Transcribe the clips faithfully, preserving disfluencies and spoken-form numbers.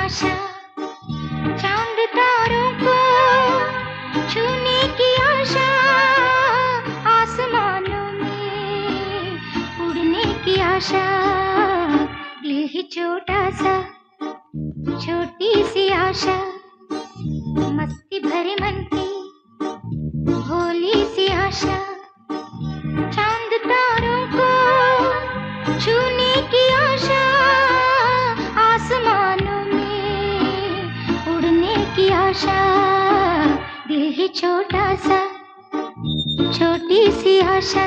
आशा, चांद तारों को छूने की आशा, आसमानों में उड़ने की आशा। दिल ही छोटा सा, छोटी सी आशा, मस्ती भरे मन की भोली सी आशा। चांद तारों को छूने की आशा, आसमानों में उड़ने की आशा। दिल ही छोटा सा, छोटी सी आशा।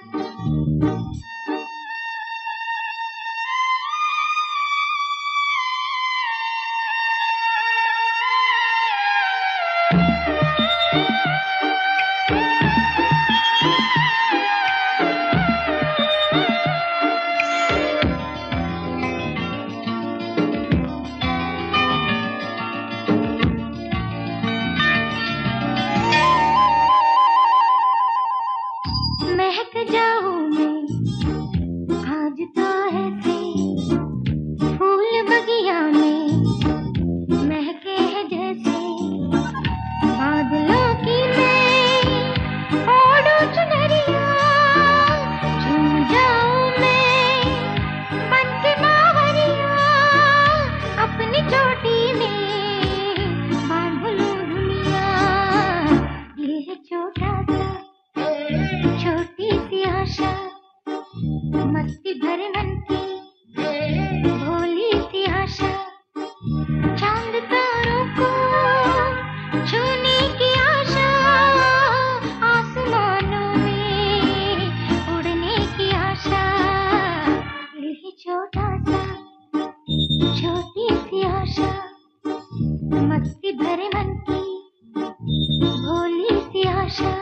महक जाऊं मैं आज तो ऐसे, फूल बगिया में महके हैं जैसे। बादलों की मैं ओढ़ूं चुनरिया, झूम जाऊं मैं बन के बावरिया। अपनी चोटी में बांध लूं दुनिया। ये है छोटा सा, छोटी सी आशा, मस्ती भरे मन की भोली सी आशा। चांद तारों को छूने की आशा, आसमानों में उड़ने की आशा। यही छोटा सा, छोटी सी आशा, मस्ती भरे मन की भोली सी आशा।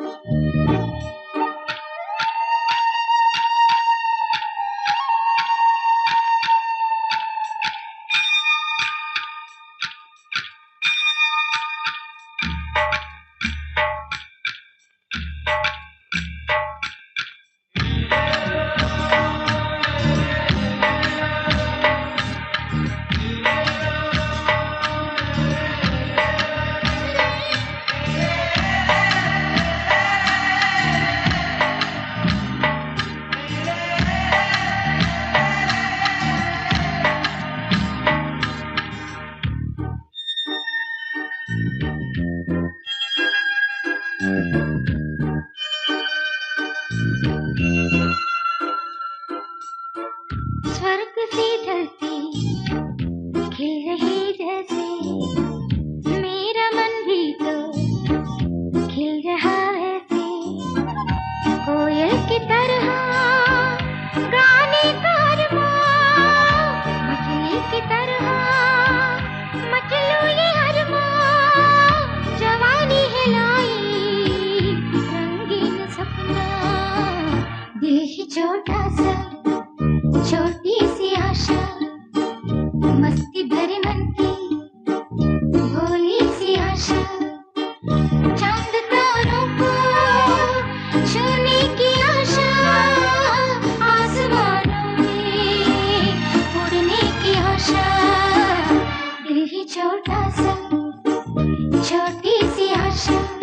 स्वर्ग सी धरती खिल रही जैसे, मेरा मन भी तो खिल रहा ऐसे। कोयल की तरह गाने का अरमां, मछली की तरह मचलूं ये अरमां। जवानी है लाई रंगीन सपना, दिल ही छोटा सा, छोटी सी आशा, मस्ती भरे मन की भोली सी आशा। चांद तारों को छूने की आशा, आसमानों में उड़ने की आशा। दिल ही छोटा सा, छोटी सी आशा।